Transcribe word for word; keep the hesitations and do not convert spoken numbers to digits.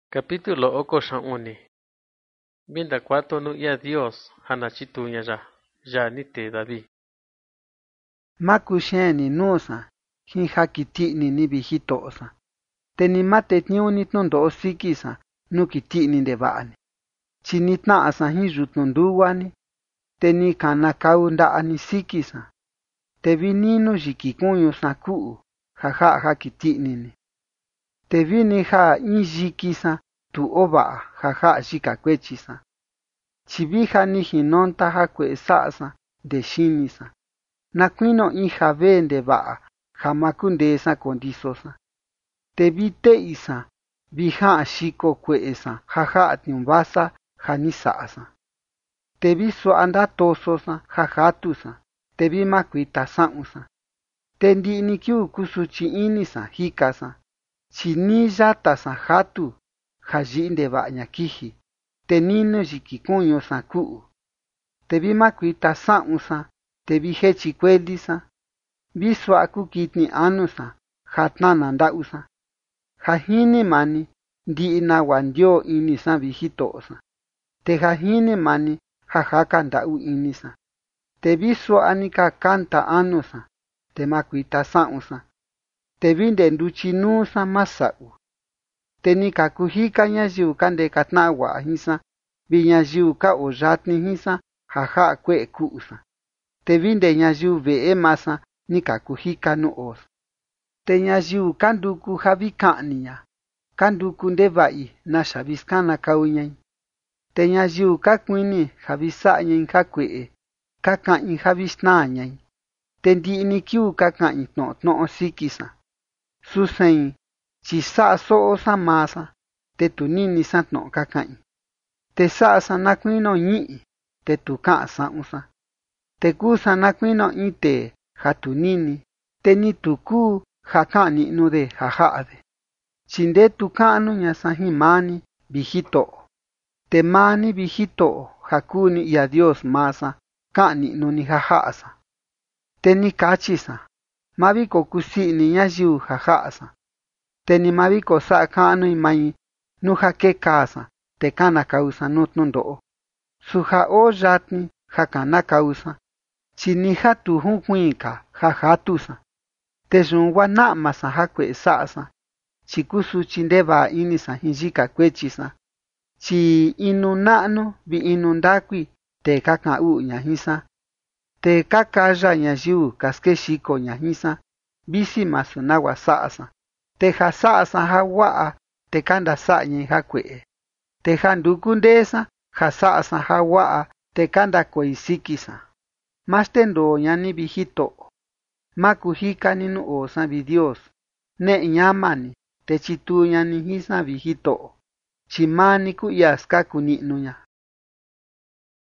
Capítulo oko xa'uni. Vinda cuatro nu ia Dios hanachituña ya ya ni te David. Makuxeni nusa jin jakiti'ni ni vijito'osa te ni matetniuni tnundo'o sikisa nu kiti'ni ndeva'ani chi nitna'asa jin yutnu nduwani te ni kanakau nda'ani sikisa te vininu yiki kuñusa ku'u ja ja'a jakiti'nini te vini ja in yikisa tu ova'a ja ja'a yika kuechisa chi vija ni jinonta jakue'e sa'asa nde xinisa na kuino in jave ndeva'a ja makundesa kondisosa te vite'isa vi ja'a xiko kue'esa ja ja'a tniuu vasa ja ni sa'asa te vi sua'a ndatososa ja jatusa te vi makuita sa'unsa te ndi'ni kiu kusuchi inisa jikasa chi ni yatasa jatu ja yi'i ndeva'a kiji te ninu yiki kuñusa ku'u te vi makuita sa'unsa te vi jechi kuelisa vi sua'a kukitni anusa ja tnana nda'usa ja jini mani ndi'i nawa ndio inisa vijito'osa te ja jini mani ja jaka nda'u inisa te vi sua'a ni ka kanta anusa te makuita sa'unsa te vi nde nduchinuusa masa'u te ni ka kujika ñayiu ka ndeka tna'a wa'a jinsa vi ñayiu ka o yatni jinsa ja ja'a kue'e ku'usa te vi nde ñayiu ve'e masa ni ka kujika nu osa te ñayiu ka nduku ja vi ka'niña ka nduku ndeva'i naxa vi skanakauñai te ñayiu ka kuini ja vi sa'añai jakue'e ka ka'in ja vi xtnañai te ndi'ni kiu ka ka'in tno'o tno'o sikisa susein chi sa'a so'osa masa te tu ninisa tno'o ka ka'in te sa'asa na kuino ñi'i te tu ka'an sa'unsa te kuusa na kuino in tee ja tu nini te ni tu kuu ja ka'an ni'nude ja ja'ade chi ndetu ka'nu ñasa jin mani vijito'o te mani vijito'o ja kuu ni ia Dios masa ka'an ni'nu ni ja ja'asa te ni kachisa ma vi kokusi'ini ñayiu ja ja'asa te ni ma vi kosa'a ka'nui mai nu ja kekasa te kanakausa nu tnundo'o su ja o yatni ja kanakausa chi ni ja tu junkuiinka ja jatusa te yun gua na'masa jakue'e sa'asa chi kusuchi ndeva'a inisa jin yika kuechisa chi inu na'nu vi inu ndakui te ka ka'an u'u ña jinsa te ka kaya ñayiu ka skexiko ña jinsa visi masu nagua sa'asa te ja sa'asa ja wa'a te ka ndasa'añai jakue'e te ja nduku ndeesa ja sa'asa ja wa'a te ka ndakuei sikisa ma xtendoo ña ni vijito'o ma kujikani nu osa vi Dios ne'e ñamani te chituu ña ni jinsa vijito'o chi mani ku ia skaku ni'nuña.